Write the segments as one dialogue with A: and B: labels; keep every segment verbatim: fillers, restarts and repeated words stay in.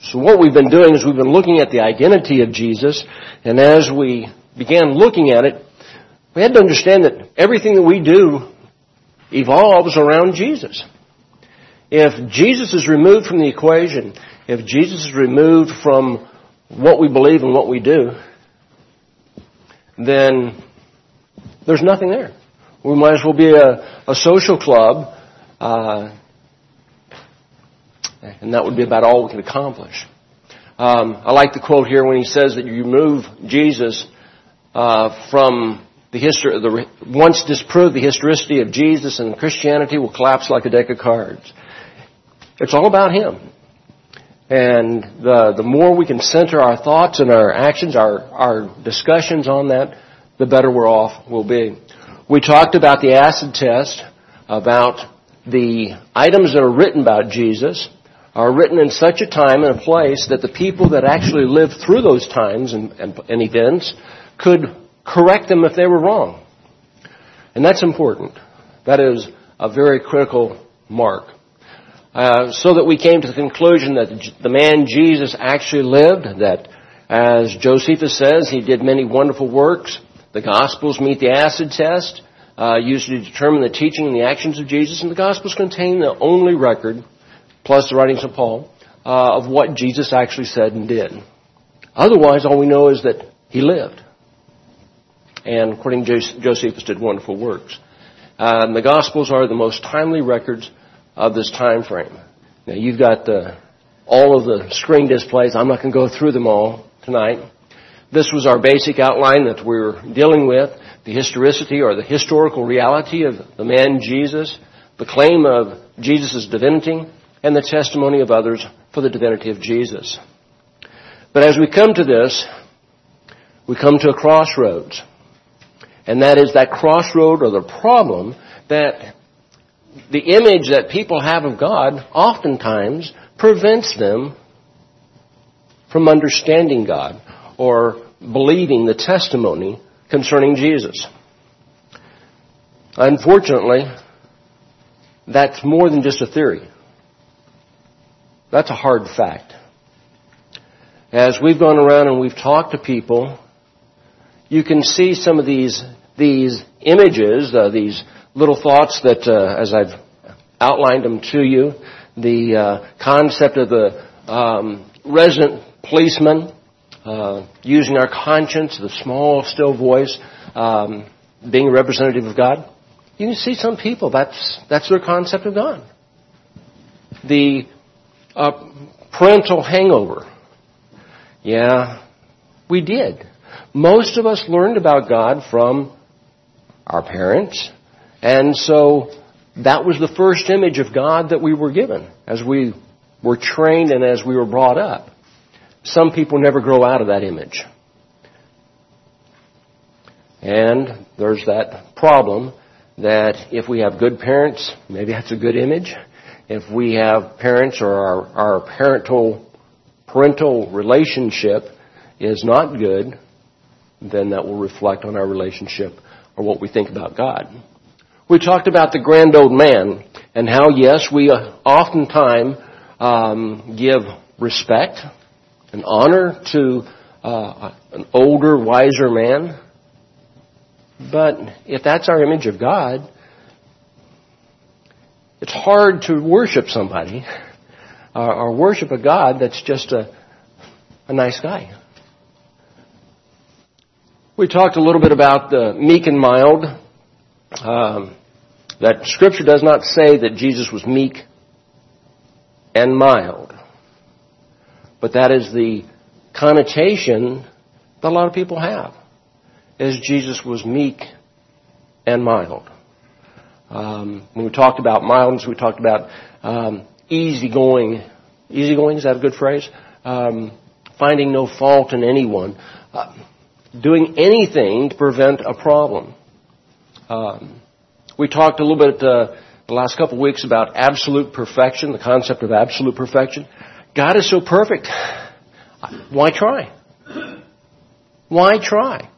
A: So what we've been doing is we've been looking at the identity of Jesus, and as we began looking at it, we had to understand that everything that we do evolves around Jesus. If Jesus is removed from the equation, if Jesus is removed from what we believe and what we do, then there's nothing there. We might as well be a, a social club, uh, and that would be about all we can accomplish. Um, I like the quote here when he says that you remove Jesus uh, from the history, the once disproved the historicity of Jesus, and Christianity will collapse like a deck of cards. It's all about Him. And the the more we can center our thoughts and our actions, our, our discussions on that, the better we're off we'll be. We talked about the acid test, about the items that are written about Jesus are written in such a time and a place that the people that actually lived through those times and, and, and events could correct them if they were wrong. And that's important. That is a very critical mark. Uh, so that we came to the conclusion that the man Jesus actually lived, that as Josephus says, he did many wonderful works. The Gospels meet the acid test, uh, used to determine the teaching and the actions of Jesus, and the Gospels contain the only record, plus the writings of Paul, uh, of what Jesus actually said and did. Otherwise, all we know is that he lived. And according to Josephus, did wonderful works. Uh, and the Gospels are the most timely records of this time frame. Now, you've got the, all of the screen displays. I'm not going to go through them all tonight. This was our basic outline that we were dealing with, the historicity or the historical reality of the man Jesus, the claim of Jesus' divinity, and the testimony of others for the divinity of Jesus. But as we come to this, we come to a crossroads. And that is that crossroad or the problem that the image that people have of God oftentimes prevents them from understanding God or believing the testimony concerning Jesus. Unfortunately, that's more than just a theory. That's a hard fact. As we've gone around and we've talked to people, you can see some of these these images, uh, these little thoughts that, uh, as I've outlined them to you, the uh, concept of the um, resident policeman, uh, using our conscience, the small, still voice, um, being a representative of God. You can see some people, that's that's their concept of God. The uh, parental hangover. Yeah, we did. Most of us learned about God from our parents, and so that was the first image of God that we were given as we were trained and as we were brought up. Some people never grow out of that image. And there's that problem that if we have good parents, maybe that's a good image. If we have parents or our, our parental parental relationship is not good, then that will reflect on our relationship or what we think about God. We talked about the grand old man and how, yes, we oftentimes um, give respect and honor to uh, an older, wiser man. But if that's our image of God, it's hard to worship somebody uh, or worship a God that's just a, a nice guy. We talked a little bit about the meek and mild. Um, that Scripture does not say that Jesus was meek and mild. But that is the connotation that a lot of people have, is Jesus was meek and mild. Um, when we talked about mildness, we talked about um, easygoing. Easygoing, is that a good phrase? Um, finding no fault in anyone. Uh, doing anything to prevent a problem. Um, we talked a little bit uh, the last couple of weeks about absolute perfection, the concept of absolute perfection. God is so perfect. Why try? Why try?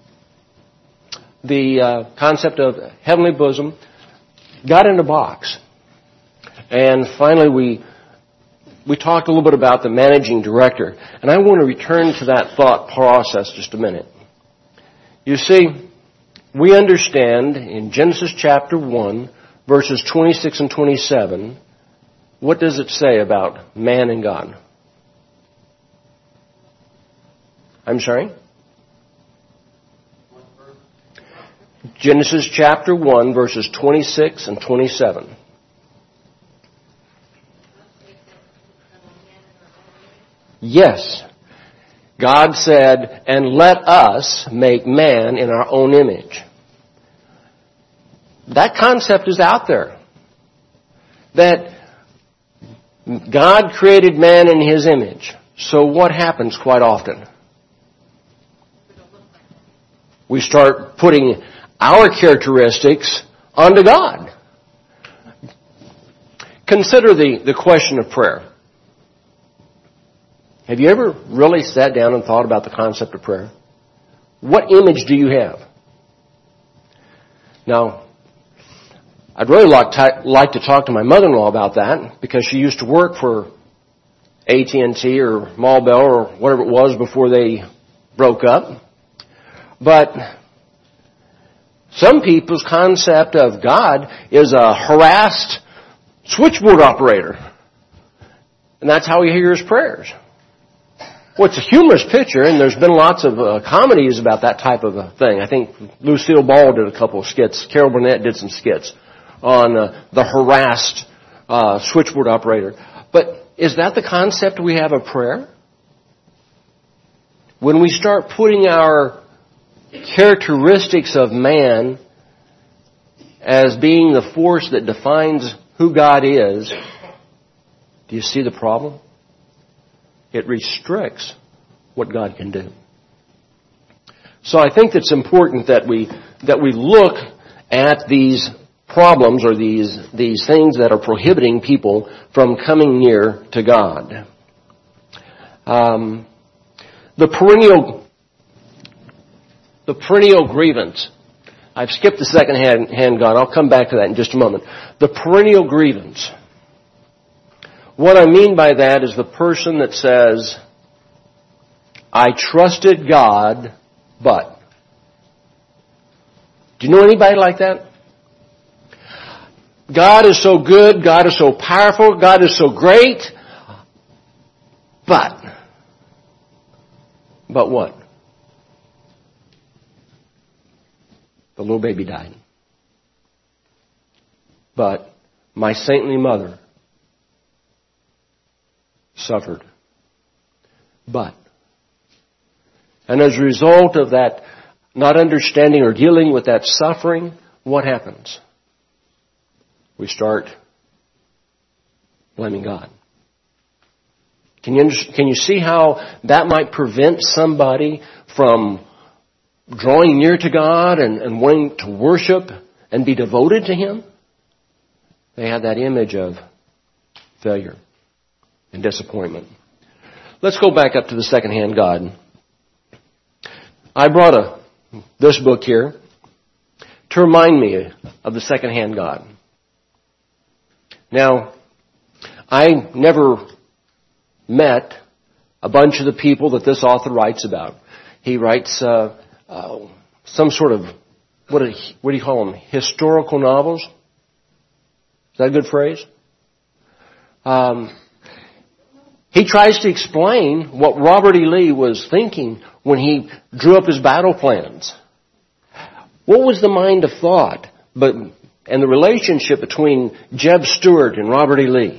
A: The uh, concept of heavenly bosom got in a box. And finally we we talked a little bit about the managing director, and I want to return to that thought process just a minute. You see, we understand in Genesis chapter one, verses twenty-six and twenty-seven, what does it say about man and God? I'm sorry? Genesis chapter one, verses twenty-six and twenty-seven. Yes. God said, and let us make man in our own image. That concept is out there. That God created man in His image. So what happens quite often? We start putting our characteristics onto God. Consider the, the question of prayer. Have you ever really sat down and thought about the concept of prayer? What image do you have? Now, I'd really like to, like to talk to my mother-in-law about that because she used to work for A T and T or Mall-Bell or whatever it was before they broke up. But some people's concept of God is a harassed switchboard operator. And that's how he hears prayers. Well, it's a humorous picture, and there's been lots of uh, comedies about that type of a thing. I think Lucille Ball did a couple of skits. Carol Burnett did some skits on uh, the harassed uh, switchboard operator. But is that the concept we have of prayer? When we start putting our characteristics of man as being the force that defines who God is, do you see the problem? It restricts what God can do. So I think it's important that we that we look at these problems or these these things that are prohibiting people from coming near to God. Um, the perennial the perennial grievance. I've skipped the second hand, hand God. I'll come back to that in just a moment. The perennial grievance. What I mean by that is the person that says, I trusted God, but. Do you know anybody like that? God is so good, God is so powerful, God is so great, but. But what? The little baby died. But my saintly mother suffered. But, and as a result of that not understanding or dealing with that suffering, what happens? We start blaming God. Can you, can you see how that might prevent somebody from drawing near to God and, and wanting to worship and be devoted to Him? They have that image of failure and disappointment. Let's go back up to the second-hand God. I brought a this book here to remind me of the second-hand God. Now, I never met a bunch of the people that this author writes about. He writes uh, uh, some sort of, what do, he, what do you call them, historical novels? Is that a good phrase? Um, he tries to explain what Robert E. Lee was thinking when he drew up his battle plans. What was the mind of thought but and the relationship between Jeb Stuart and Robert E. Lee?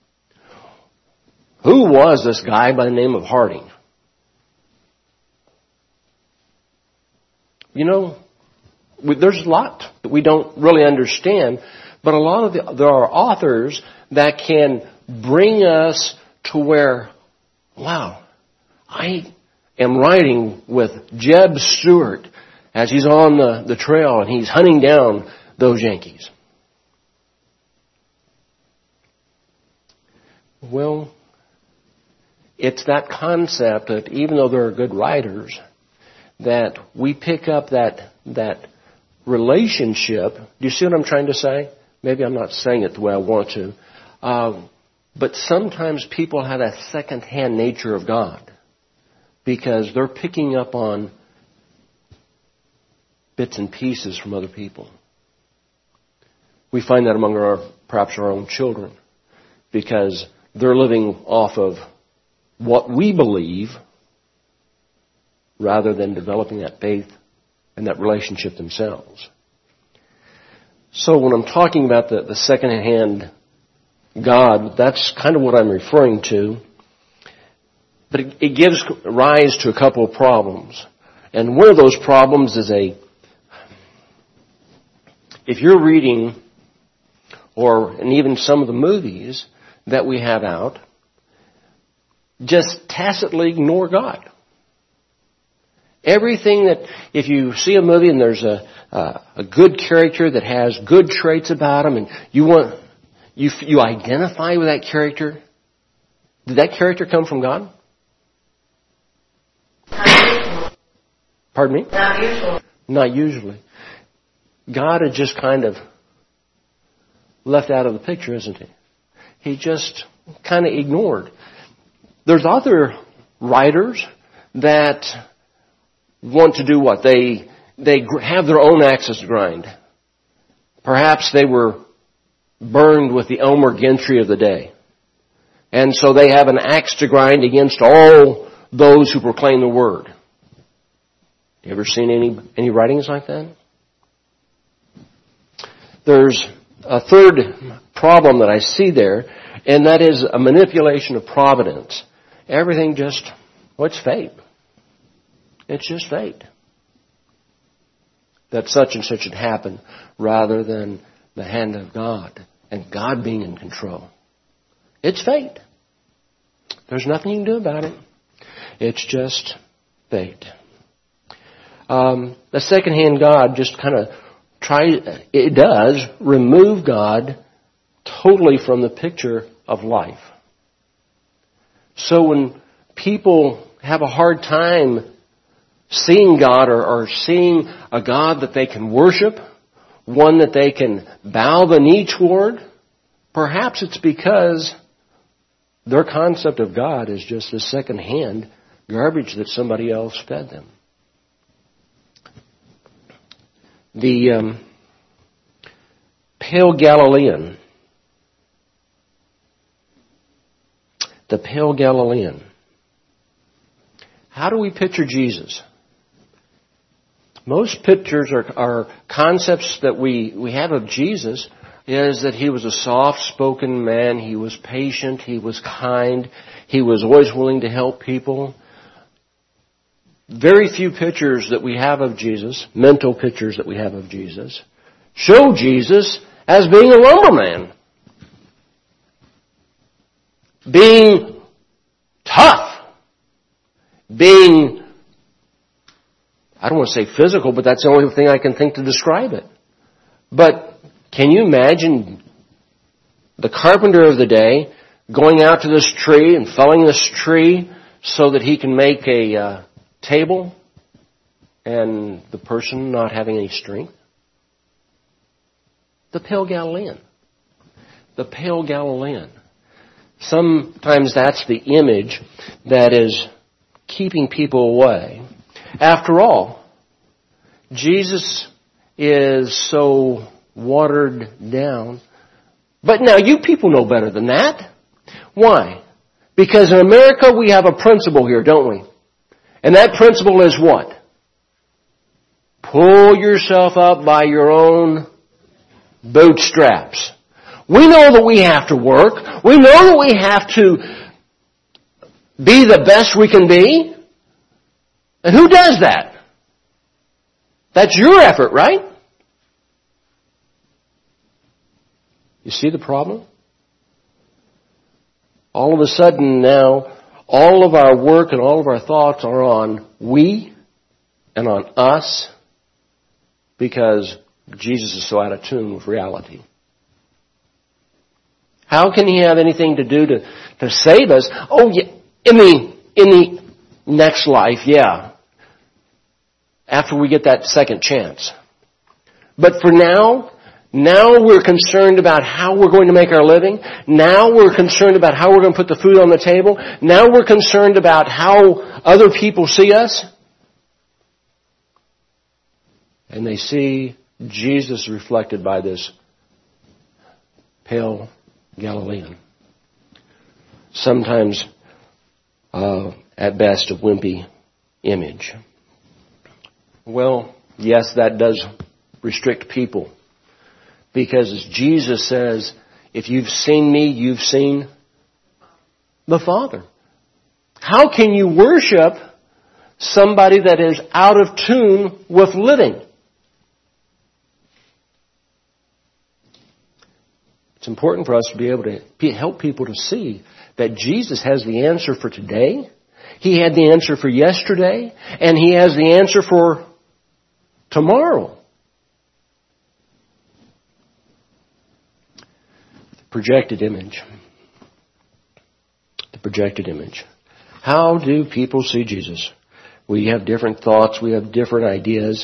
A: Who was this guy by the name of Harding? You know, there's a lot that we don't really understand, but a lot of the, there are authors that can bring us to where, wow, I am riding with Jeb Stuart as he's on the, the trail and he's hunting down those Yankees. Well, it's that concept that even though there are good writers, that we pick up that that relationship. Do you see what I'm trying to say? Maybe I'm not saying it the way I want to. Uh, But sometimes people have that second-hand nature of God because they're picking up on bits and pieces from other people. We find that among our, perhaps our own children, because they're living off of what we believe rather than developing that faith and that relationship themselves. So when I'm talking about the, the second-hand God, that's kind of what I'm referring to. But it, it gives rise to a couple of problems. And one of those problems is a, if you're reading, or and even some of the movies that we have out, just tacitly ignore God. Everything that, if you see a movie and there's a, a, a good character that has good traits about him and you want, you, you identify with that character, did that character come from God?
B: Not usually.
A: Pardon me?
B: Not usually.
A: Not usually. God had just kind of left out of the picture, isn't he? He just kind of ignored. There's other writers that want to do what? They they have their own axes to grind. Perhaps they were burned with the Elmer Gentry of the day. And so they have an axe to grind against all those who proclaim the word. You ever seen any any writings like that? There's a third problem that I see there, and that is a manipulation of providence. Everything just, well, it's fate. It's just fate that such and such should happen rather than the hand of God and God being in control. It's fate. There's nothing you can do about it. It's just fate. Um, the second-hand God just kind of tries, it does remove God totally from the picture of life. So when people have a hard time seeing God or, or seeing a God that they can worship, one that they can bow the knee toward, perhaps it's because their concept of God is just the second-hand garbage that somebody else fed them. The um, Pale Galilean, the Pale Galilean. How do we picture Jesus? Most pictures or, or concepts that we, we have of Jesus is that he was a soft-spoken man, he was patient, he was kind, he was always willing to help people. Very few pictures that we have of Jesus, mental pictures that we have of Jesus, show Jesus as being a lumberman, being tough, being, I don't want to say physical, but that's the only thing I can think to describe it. But can you imagine the carpenter of the day going out to this tree and felling this tree so that he can make a uh, table and the person not having any strength? The Pale Galilean. The Pale Galilean. Sometimes that's the image that is keeping people away. After all, Jesus is so watered down. But now you people know better than that. Why? Because in America we have a principle here, don't we? And that principle is what? Pull yourself up by your own bootstraps. We know that we have to work. We know that we have to be the best we can be. And who does that? That's your effort, right? You see the problem? All of a sudden now, all of our work and all of our thoughts are on we and on us because Jesus is so out of tune with reality. How can he have anything to do to, to save us? Oh, yeah, in the, in the next life, yeah. After we get that second chance. But for now, Now we're concerned about how we're going to make our living. Now we're concerned about how we're going to put the food on the table. Now we're concerned about how other people see us. And they see Jesus reflected by this pale Galilean. Sometimes, uh, at best, a wimpy image. Well, yes, that does restrict people. Because as Jesus says, if you've seen me, you've seen the Father. How can you worship somebody that is out of tune with living? It's important for us to be able to help people to see that Jesus has the answer for today. He had the answer for yesterday. And He has the answer for tomorrow. The projected image. The projected image. How do people see Jesus? We have different thoughts. We have different ideas.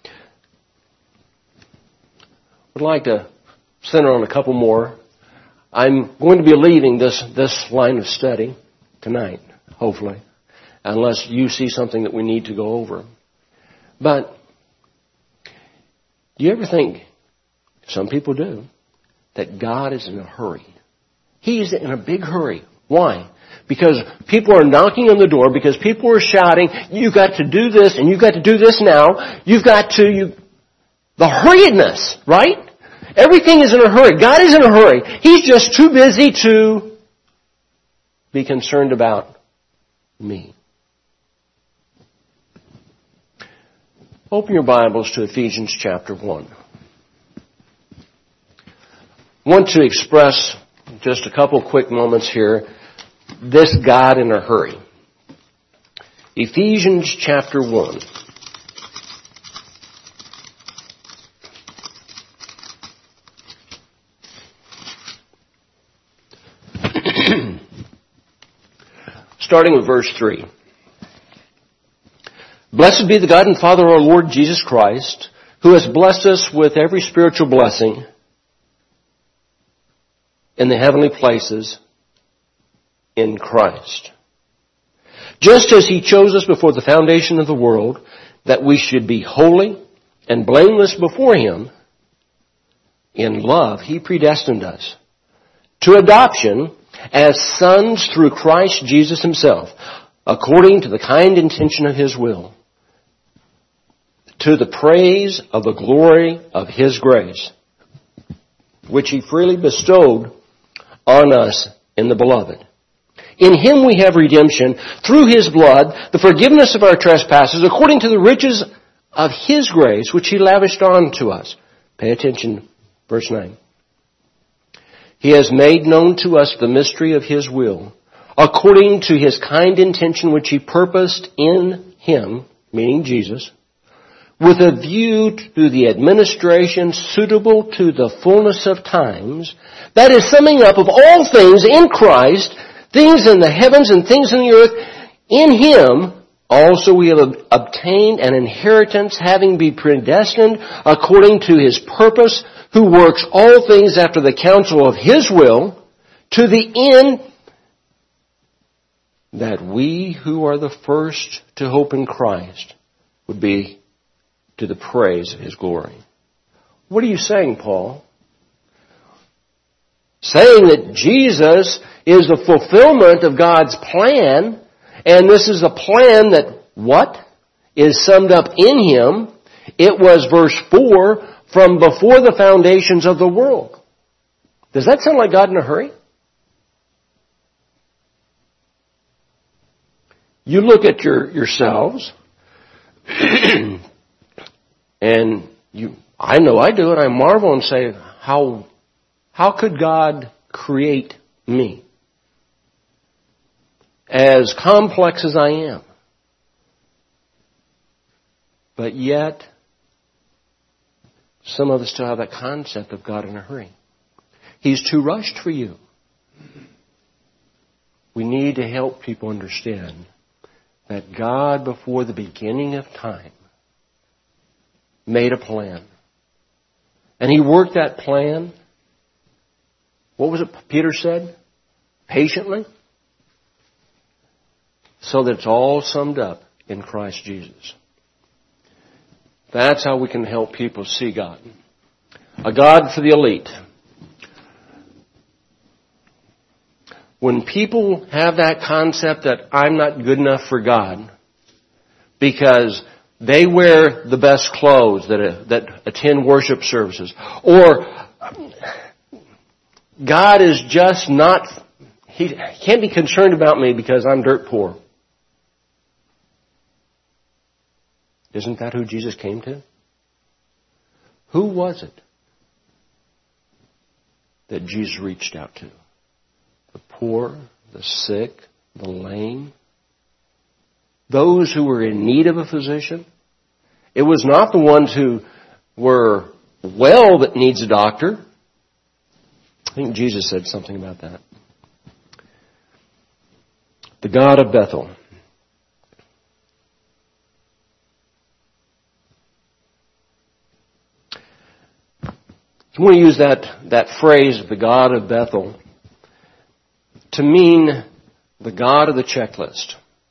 A: I'd like to center on a couple more. I'm going to be leaving this, this line of study tonight, hopefully, unless you see something that we need to go over. But do you ever think, some people do, that God is in a hurry? He's in a big hurry. Why? Because people are knocking on the door, because people are shouting, you've got to do this and you've got to do this now. You've got to, you, the hurriedness, right? Everything is in a hurry. God is in a hurry. He's just too busy to be concerned about me. Open your Bibles to Ephesians chapter one. I want to express just a couple quick moments here. This God in a hurry. Ephesians chapter one. Starting with verse three. Blessed be the God and Father of our Lord Jesus Christ, who has blessed us with every spiritual blessing in the heavenly places in Christ. Just as He chose us before the foundation of the world, that we should be holy and blameless before Him, in love He predestined us to adoption as sons through Christ Jesus Himself, according to the kind intention of His will, to the praise of the glory of His grace, which He freely bestowed on us in the Beloved. In Him we have redemption through His blood, the forgiveness of our trespasses, according to the riches of His grace, which He lavished on to us. Pay attention, verse nine. He has made known to us the mystery of His will, according to His kind intention which He purposed in Him, meaning Jesus, with a view to the administration suitable to the fullness of times, that is, summing up of all things in Christ, things in the heavens and things in the earth. In Him also we have obtained an inheritance, having been predestined according to His purpose, who works all things after the counsel of His will, to the end that we who are the first to hope in Christ would be to the praise of His glory. What are you saying, Paul? Saying that Jesus is the fulfillment of God's plan, and this is a plan that, what? Is summed up in Him. It was, verse four, from before the foundations of the world. Does that sound like God in a hurry? You look at your yourselves, and you, I know I do it, I marvel and say, how, how could God create me? As complex as I am. But yet, some of us still have that concept of God in a hurry. He's too rushed for you. We need to help people understand that God, before the beginning of time, made a plan. And He worked that plan. What was it Peter said? Patiently. So that it's all summed up in Christ Jesus. That's how we can help people see God. A God for the elite. When people have that concept that I'm not good enough for God because they wear the best clothes that, uh, that attend worship services, or God is just not, He can't be concerned about me because I'm dirt poor. Isn't that who Jesus came to? Who was it that Jesus reached out to? The poor, the sick, the lame, those who were in need of a physician. It was not the ones who were well that needs a doctor. I think Jesus said something about that. The God of Bethel. I want to use that, that phrase, the God of Bethel, to mean the God of the checklist.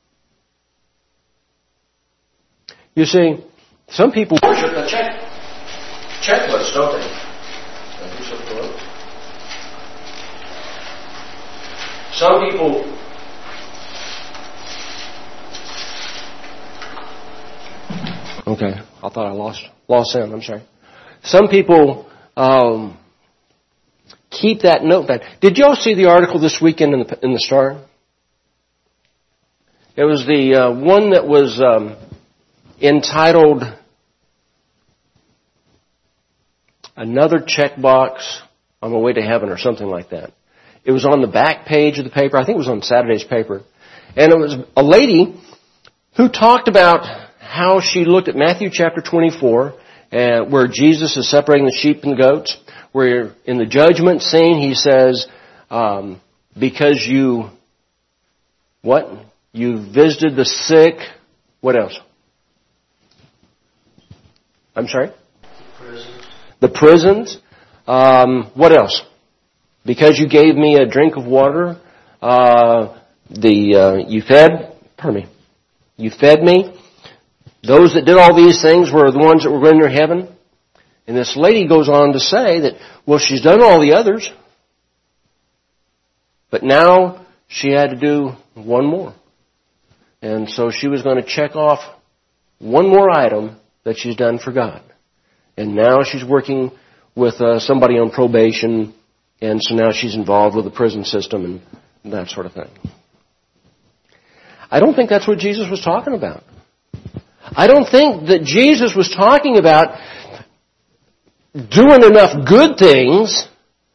A: You see, some people worship the check, checklist, don't they? Some people Okay, I thought I lost lost sound, I'm sorry. Some people um, keep that note. That Did you all see the article this weekend in the, in the Star? It was the uh, one that was um, entitled Another Checkbox on My Way to Heaven or something like that. It was on the back page of the paper. I think it was on Saturday's paper. And it was a lady who talked about how she looked at Matthew chapter twenty-four, uh, where Jesus is separating the sheep and the goats, where in the judgment scene he says, um, because you, what? You visited the sick. What else? I'm sorry?
B: Prisons.
A: The prisons. Um, what else? Because you gave me a drink of water. Uh, the uh, you fed. Pardon me. You fed me. Those that did all these things were the ones that were going to heaven. And this lady goes on to say that, well, she's done all the others, but now she had to do one more. And so she was going to check off one more item that she's done for God. And now she's working with uh, somebody on probation, and so now she's involved with the prison system and that sort of thing. I don't think that's what Jesus was talking about. I don't think that Jesus was talking about doing enough good things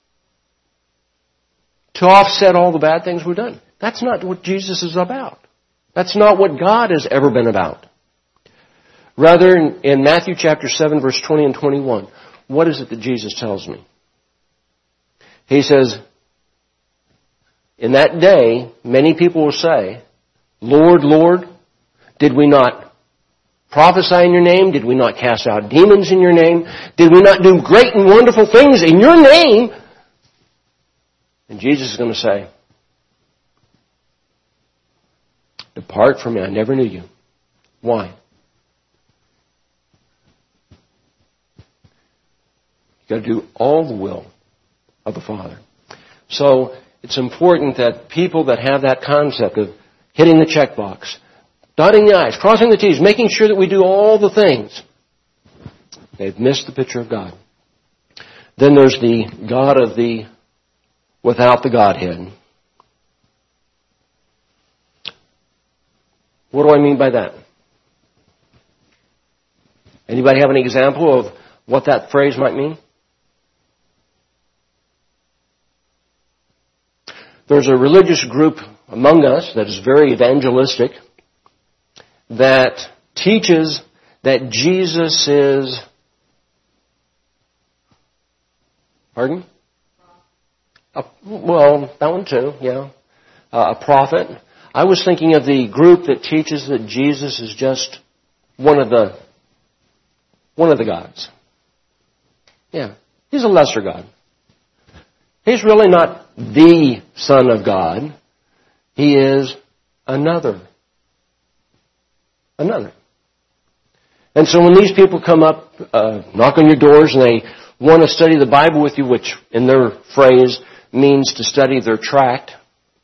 A: to offset all the bad things we've done. That's not what Jesus is about. That's not what God has ever been about. Rather, in, in Matthew chapter seven, verse twenty and twenty-one, what is it that Jesus tells me? He says, in that day, many people will say, Lord, Lord, did we not prophesy in your name? Did we not cast out demons in your name? Did we not do great and wonderful things in your name? And Jesus is going to say, depart from me, I never knew you. Why? You've got to do all the will of the Father. So it's important that people that have that concept of hitting the checkbox, dotting the I's, crossing the T's, making sure that we do all the things, they've missed the picture of God. Then there's the God of the without the Godhead. What do I mean by that? Anybody have an example of what that phrase might mean? There's a religious group among us that is very evangelistic that teaches that Jesus is, pardon? A, well, that one too, yeah. Uh, a prophet. I was thinking of the group that teaches that Jesus is just one of the, one of the gods. Yeah. He's a lesser God. He's really not the Son of God. He is another. Another. And so when these people come up, uh, knock on your doors, and they want to study the Bible with you, which in their phrase means to study their tract,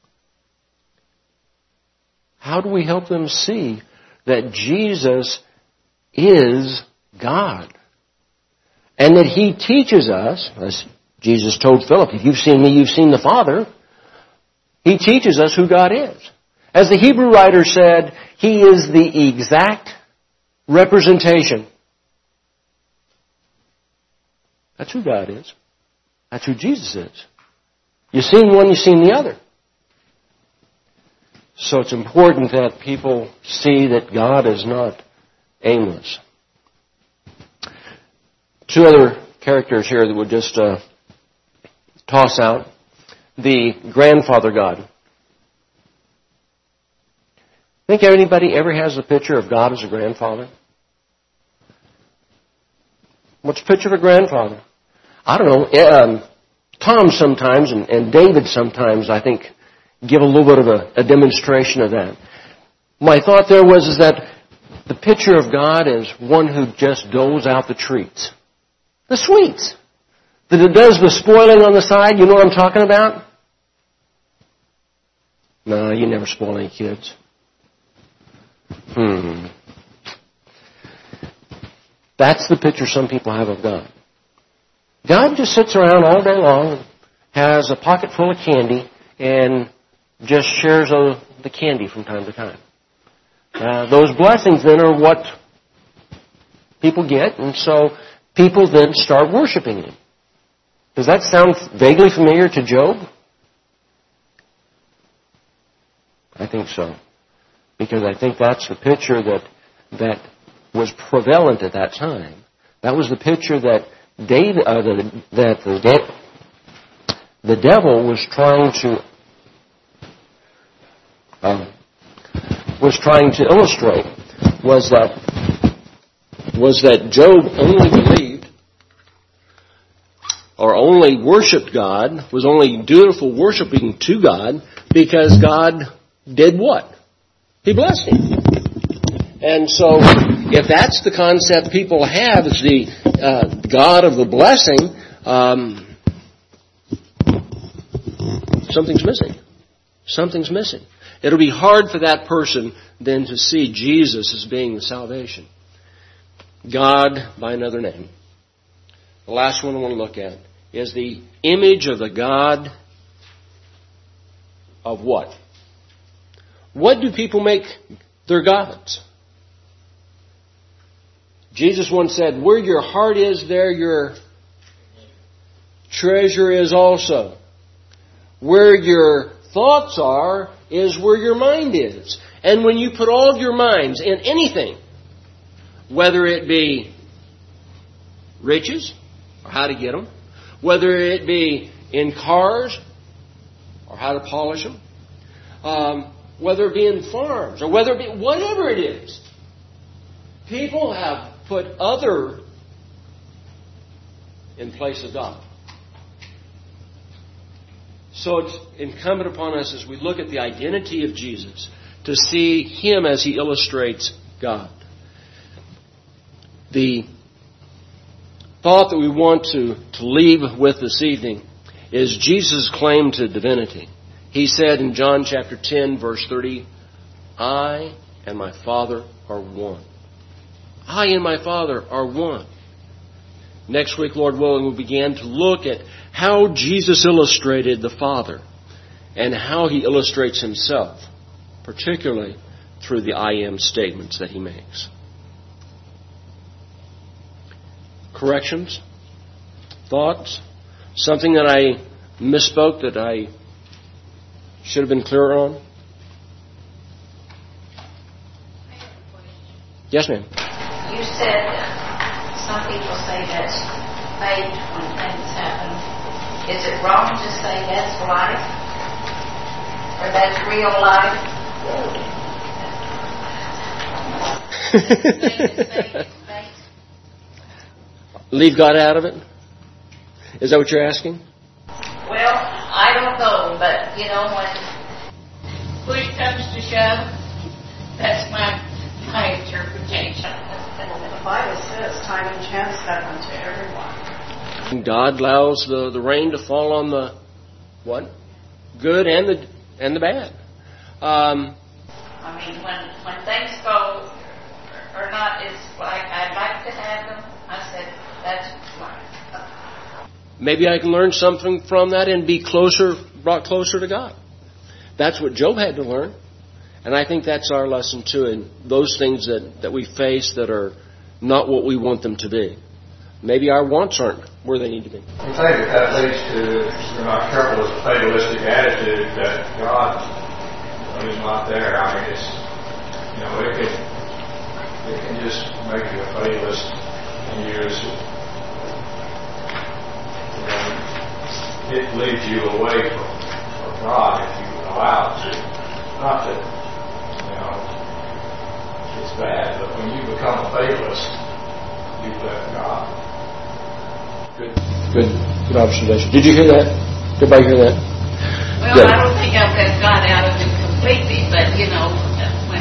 A: how do we help them see that Jesus is God? And that He teaches us, as Jesus told Philip, if you've seen me, you've seen the Father. He teaches us who God is. As the Hebrew writer said, He is the exact representation. That's who God is. That's who Jesus is. You've seen one, you've seen the other. So it's important that people see that God is not aimless. Two other characters here that we'll just uh, toss out. The grandfather God. Think anybody ever has a picture of God as a grandfather? What's a picture of a grandfather? I don't know. Um, Tom sometimes and, and David sometimes, I think, give a little bit of a, a demonstration of that. My thought there was is that the picture of God is one who just doles out the treats. The sweets. That it does the spoiling on the side. You know what I'm talking about? No, you never spoil any kids. Hmm. That's the picture some people have of God. God just sits around all day long, has a pocket full of candy, and just shares the candy from time to time. Uh, those blessings then are what people get, and so people then start worshiping Him. Does that sound vaguely familiar to Job? I think so. Because I think that's the picture that that was prevalent at that time. That was the picture that David, uh, the, that the, de- the devil was trying to uh, was trying to illustrate was that was that Job only believed or only worshipped God, was only dutiful worshiping to God because God did what? He blessed him. And so, if that's the concept people have, is the uh, God of the blessing, um, something's missing. Something's missing. It'll be hard for that person then to see Jesus as being the salvation. God by another name. The last one I want to look at is the image of the God of what? What do people make their gods? Jesus once said, where your heart is, there your treasure is also. Where your thoughts are is where your mind is. And when you put all of your minds in anything, whether it be riches, or how to get them, whether it be in cars, or how to polish them, um, whether it be in farms, or whether it be whatever it is, people have put other in place of God. So it's incumbent upon us as we look at the identity of Jesus to see Him as He illustrates God. The thought that we want to, to leave with this evening is Jesus' claim to divinity. He said in John chapter ten, verse thirty, I and my Father are one. I and my Father are one. Next week, Lord willing, we'll begin to look at how Jesus illustrated the Father and how He illustrates Himself, particularly through the I am statements that He makes. Corrections? Thoughts? Something that I misspoke that I should have been clearer on? Yes, ma'am.
B: You said uh, some people say that's fate when things happen. Is it wrong to say that's life? Or that's real life?
A: Leave God out of it? Is that what you're asking?
B: Well, I don't know, but, you know, when push comes to shove, that's my, my interpretation.
C: The Bible says time and chance happen to everyone.
A: God allows the, the rain to fall on the what? Good and the and the bad. Um,
B: I mean, when when things go or not, it's like I'd like to have them. I said, that's life.
A: Maybe I can learn something from that and be closer, brought closer to God. That's what Job had to learn. And I think that's our lesson too, in those things that, that we face that are not what we want them to be. Maybe our wants aren't where they need to be.
D: I think that that leads to, if we're not careful, is a fatalistic attitude that God is not there. I mean, it's, you know, it can, it can just make you a fatalist and you just, you know, it leads you away from, from God if you allow it to. Not that, you know, it's bad, but when you become a fatalist, you've left God.
A: Good, good, good observation. Did you hear that? Did everybody hear that?
B: Well, yeah. I don't think I've got God out of it completely, but, you know, when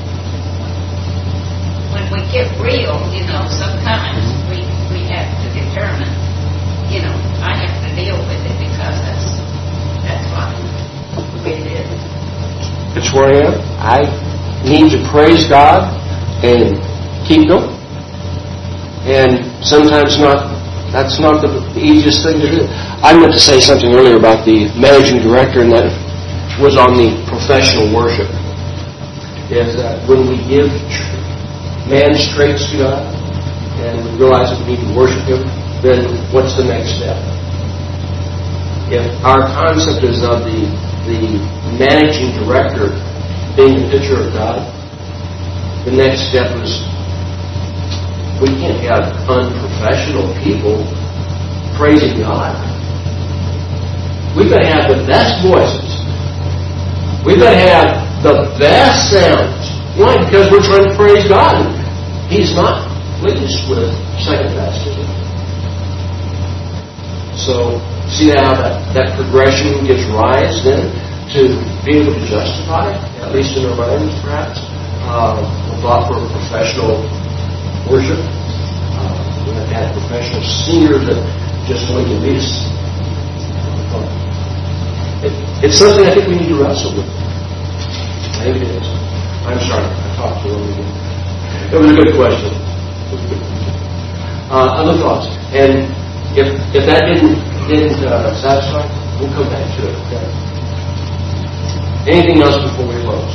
B: when we get real, you know, sometimes we, we have to determine, you know, I have to deal with it because that's, that's what it is.
A: It's where I am. I need to praise God and keep going. And sometimes not. That's not the, the easiest thing to do. I meant to say something earlier about the managing director, and that was on the professional worship. Is that when we give man's traits to God and we realize that we need to worship Him, then what's the next step? If our concept is of the the managing director being the picture of God, the next step is we can't have unprofessional people praising God. We've got to have the best voices. We've got to have the best sounds. Why? Because we're trying to praise God. He's not pleased with second best, is he? So, see how that, that progression gives rise then to be able to justify, at least in our minds perhaps, uh, the thought for a professional worship. Uh, we have had professional singers that just want to lead us. It, it's something I think we need to wrestle with. I think it is. I'm sorry, I talked too long again. It was a good question. Uh, other thoughts? And if if that didn't didn't uh, satisfy, we'll come back to it. Okay. Anything else before we close?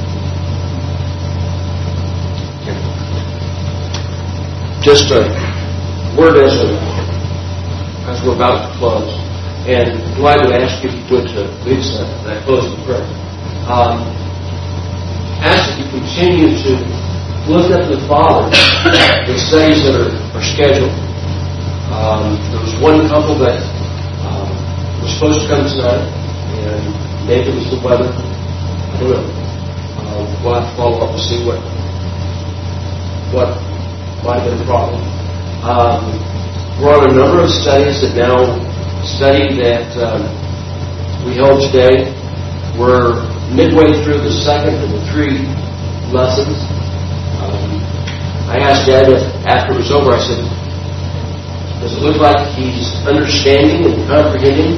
A: Just a word as, a, as we're about to close. And Dwight would ask you if you would to lead us in that closing prayer. Um, ask that you continue to look up to the Father the studies that are, are scheduled. Um, there was one couple that um, was supposed to come tonight, and maybe it was the weather. I don't know. Uh, we'll have to follow up and see what what might have been the problem. Um, we're on a number of studies that now study that um, we held today. We're midway through the second of the three lessons. Um, I asked Dad if, after it was over, I said, does it look like he's understanding and comprehending?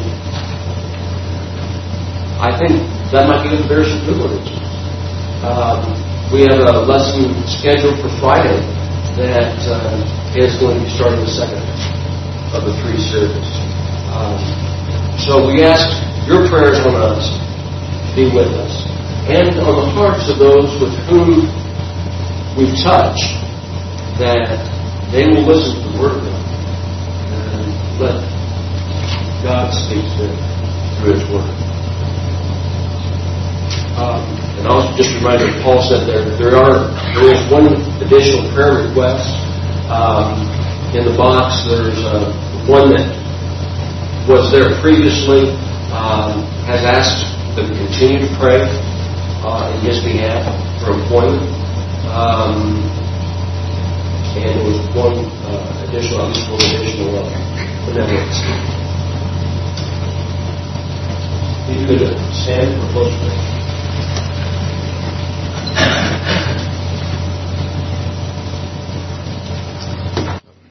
A: I think that might be a very significant. Um, we have a lesson scheduled for Friday that uh, is going to be starting the second of the three series. Um, so we ask your prayers on us to be with us, and on the hearts of those with whom we've touched, that they will listen to the Word of God and let God speak to them through His Word. Um, and also just a reminder, Paul said there there are there is one additional prayer request um, in the box. There's uh, one that was there previously, um, has asked that we continue to pray uh, in his behalf for employment. Um, and there was one uh, additional, at least one additional uh, benevolence. If you could stand for close prayer.